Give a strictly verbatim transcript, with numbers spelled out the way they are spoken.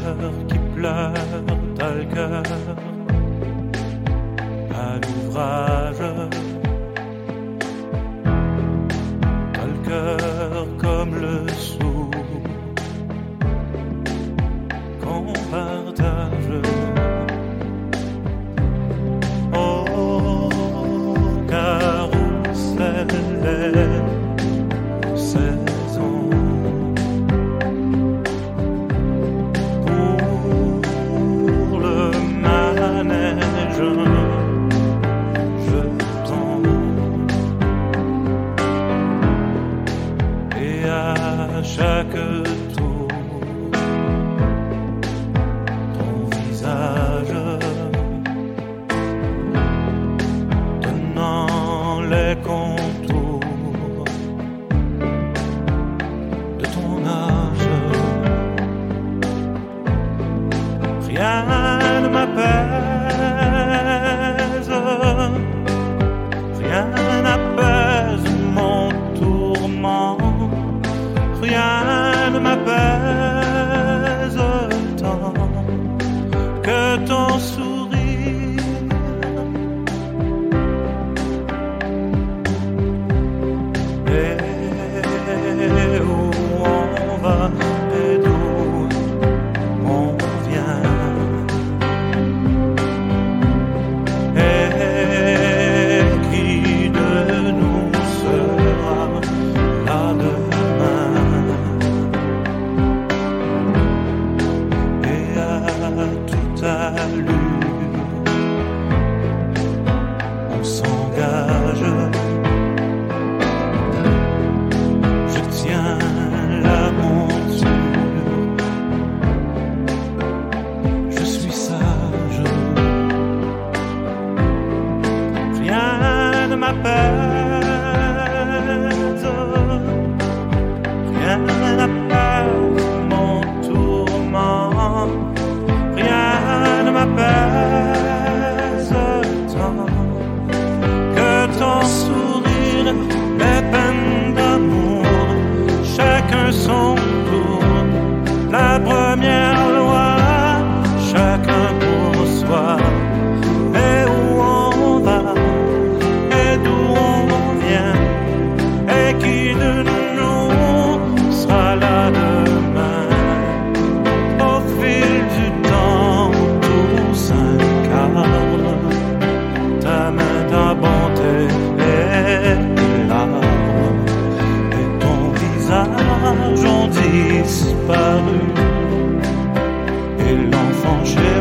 cœur qui pleure, t'as le cœur à l'ouvrage, t'as le cœur comme le sou qu'on partage. Oh, carrousel et saison. Pour le manège, je tends. Et à chaque tour, ton visage tenant les contours de ton âge. Rien ne m'apaise, rien n'apaise mon tourment, rien ne m'apaise tant que ton sourire. Et où on va et d'où on vient. Et qui de nous sera là demain. Et à toute allure, on s'engage. Je tiens la monture, je suis sage. Rien ne m'apaise, rien n'apaise mon tourment, rien ne m'apaise tant que ton sourire, les peines d'amour, chacun son tour. La première loi, chacun pour soi. Et où on va, et d'où on vient, et qui de nous sera là demain. Au fil du temps, tout s'incarne, ta main, ta bonté et tes larmes et ton visage ont disparu, et l'enfant chez